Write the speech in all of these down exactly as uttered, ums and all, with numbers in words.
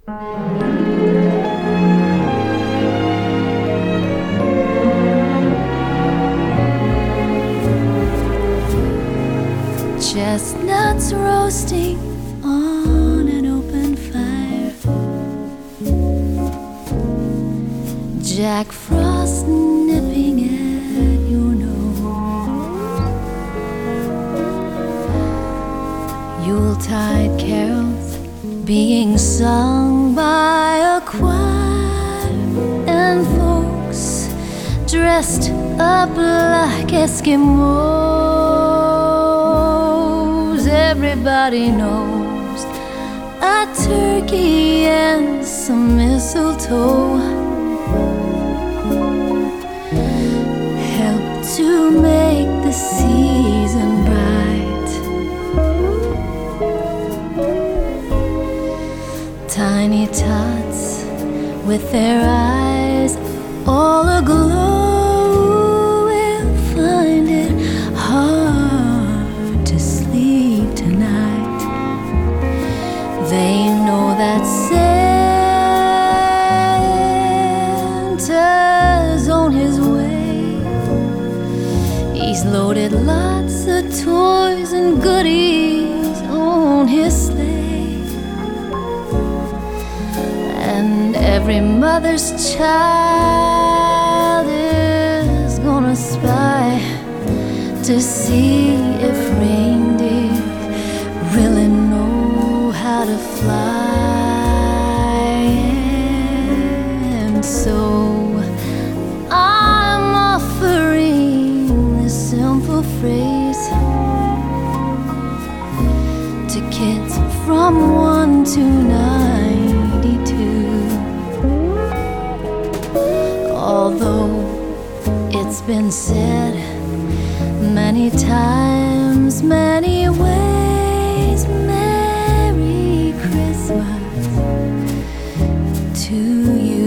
Chestnuts roasting on an open fire, Jack Frost nipping at your nose, Yuletide carols being sung by a choir, and folks dressed up like Eskimos. Everybody knows a turkey and some mistletoe help to make the season bright. Tiny tots with their eyes all aglow will find it hard to sleep tonight. They know that Santa's on his way. He's loaded lots of toys and goodies on his sleigh, and every mother's child is gonna spy to see if reindeer really know how to fly. And so I'm offering this simple phrase to kids from one to ninety-two. Although it's been said many times, many ways, Merry Christmas to you.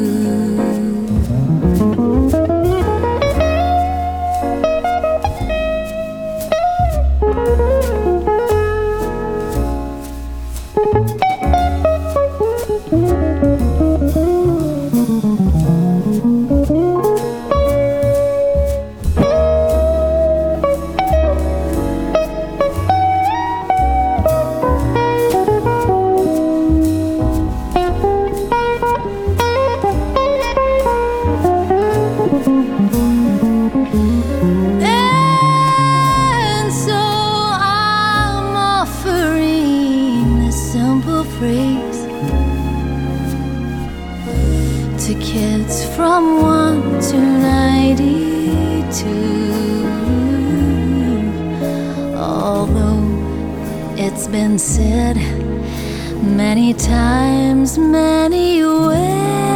And so I'm offering this simple phrase to kids from one to ninety-two. Although it's been said many times, many ways,